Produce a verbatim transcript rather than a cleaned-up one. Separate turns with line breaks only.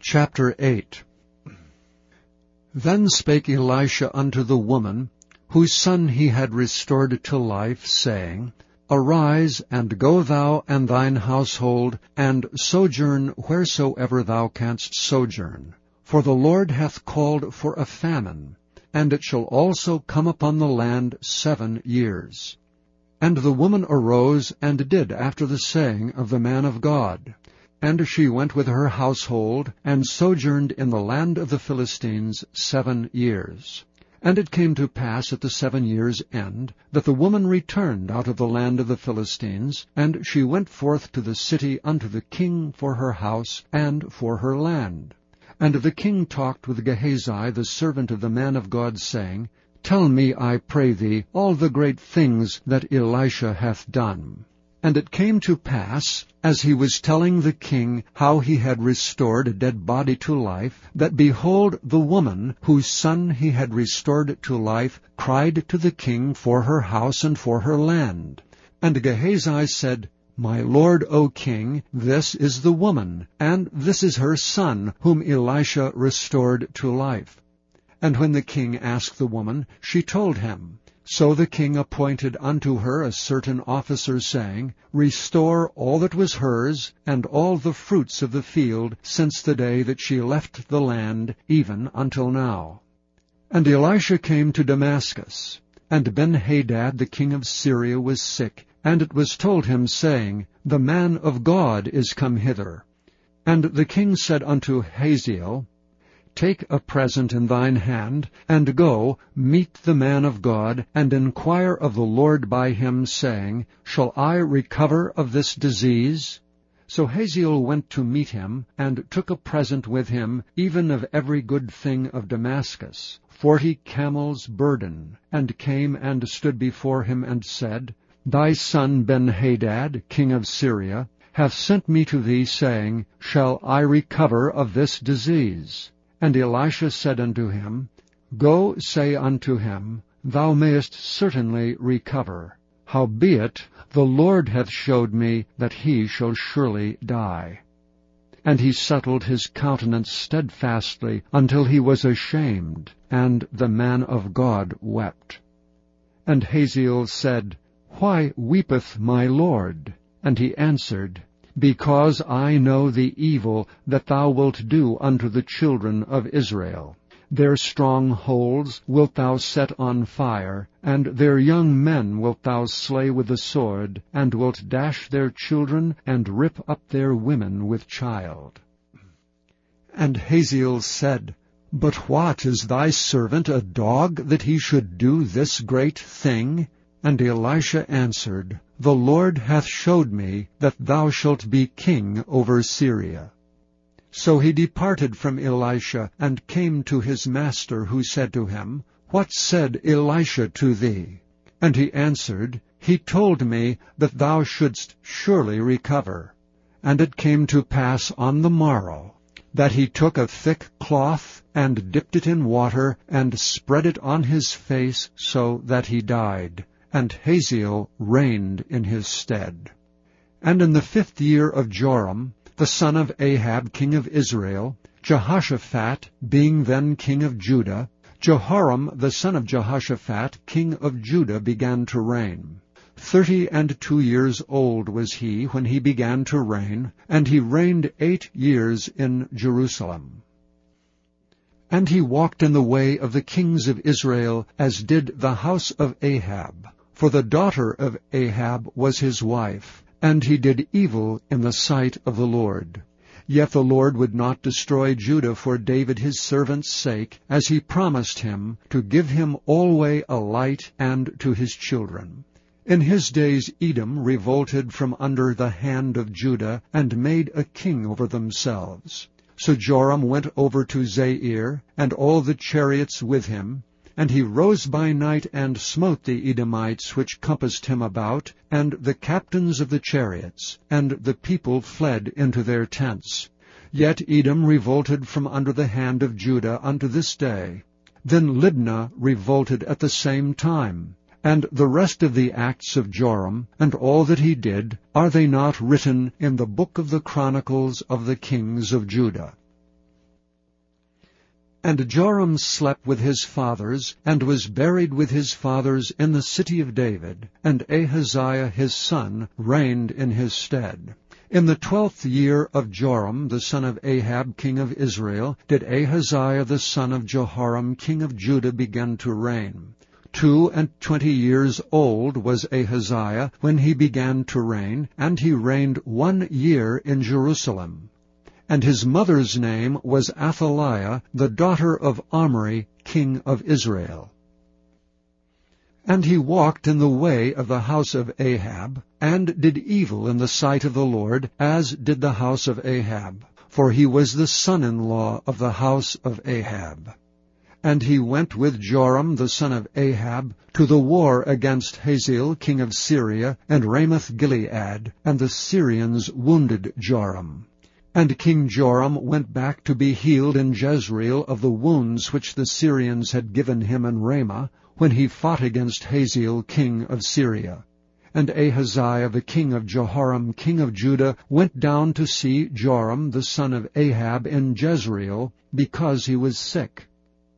Chapter eight. Then spake Elisha unto the woman, whose son he had restored to life, saying, Arise, and go thou and thine household, and sojourn wheresoever thou canst sojourn. For the Lord hath called for a famine, and it shall also come upon the land seven years. And the woman arose and did after the saying of the man of God. And she went with her household, and sojourned in the land of the Philistines seven years. And it came to pass at the seven years' end, that the woman returned out of the land of the Philistines, and she went forth to the city unto the king for her house and for her land. And the king talked with Gehazi the servant of the man of God, saying, Tell me, I pray thee, all the great things that Elisha hath done. And it came to pass, as he was telling the king how he had restored a dead body to life, that behold, the woman, whose son he had restored to life, cried to the king for her house and for her land. And Gehazi said, My lord, O king, this is the woman, and this is her son, whom Elisha restored to life. And when the king asked the woman, she told him. So the king appointed unto her a certain officer, saying, Restore all that was hers, and all the fruits of the field, since the day that she left the land, even until now. And Elisha came to Damascus. And Ben-Hadad the king of Syria was sick, and it was told him, saying, The man of God is come hither. And the king said unto Hazael, Take a present in thine hand, and go, meet the man of God, and inquire of the Lord by him, saying, Shall I recover of this disease? So Hazael went to meet him, and took a present with him, even of every good thing of Damascus, forty camels' burden, and came and stood before him, and said, Thy son Ben-Hadad, king of Syria, hath sent me to thee, saying, Shall I recover of this disease? And Elisha said unto him, Go, say unto him, Thou mayest certainly recover. Howbeit, the Lord hath showed me that he shall surely die. And he settled his countenance steadfastly until he was ashamed, and the man of God wept. And Hazael said, Why weepeth my lord? And he answered, Because I know the evil that thou wilt do unto the children of Israel. Their strongholds wilt thou set on fire, and their young men wilt thou slay with the sword, and wilt dash their children, and rip up their women with child. And Hazael said, But what, is thy servant a dog, that he should do this great thing? And Elisha answered, The Lord hath showed me that thou shalt be king over Syria. So he departed from Elisha, and came to his master, who said to him, What said Elisha to thee? And he answered, He told me that thou shouldst surely recover. And it came to pass on the morrow, that he took a thick cloth, and dipped it in water, and spread it on his face, so that he died. And Hazael reigned in his stead. And in the fifth year of Joram, the son of Ahab, king of Israel, Jehoshaphat, being then king of Judah, Jehoram, the son of Jehoshaphat, king of Judah, began to reign. Thirty and two years old was he when he began to reign, and he reigned eight years in Jerusalem. And he walked in the way of the kings of Israel, as did the house of Ahab. For the daughter of Ahab was his wife, and he did evil in the sight of the Lord. Yet the Lord would not destroy Judah for David his servant's sake, as he promised him, to give him alway a light, and to his children. In his days Edom revolted from under the hand of Judah, and made a king over themselves. So Joram went over to Zair, and all the chariots with him, and he rose by night, and smote the Edomites which compassed him about, and the captains of the chariots, and the people fled into their tents. Yet Edom revolted from under the hand of Judah unto this day. Then Libnah revolted at the same time. And the rest of the acts of Joram, and all that he did, are they not written in the book of the Chronicles of the kings of Judah? And Joram slept with his fathers, and was buried with his fathers in the city of David, and Ahaziah his son reigned in his stead. In the twelfth year of Joram the son of Ahab king of Israel did Ahaziah the son of Jehoram king of Judah begin to reign. Two and twenty years old was Ahaziah when he began to reign, and he reigned one year in Jerusalem. And his mother's name was Athaliah, the daughter of Omri, king of Israel. And he walked in the way of the house of Ahab, and did evil in the sight of the Lord, as did the house of Ahab, for he was the son-in-law of the house of Ahab. And he went with Joram the son of Ahab to the war against Hazael king of Syria, and Ramoth-Gilead, and the Syrians wounded Joram. And King Joram went back to be healed in Jezreel of the wounds which the Syrians had given him in Ramah, when he fought against Hazael king of Syria. And Ahaziah the king of Jehoram king of Judah went down to see Joram the son of Ahab in Jezreel, because he was sick.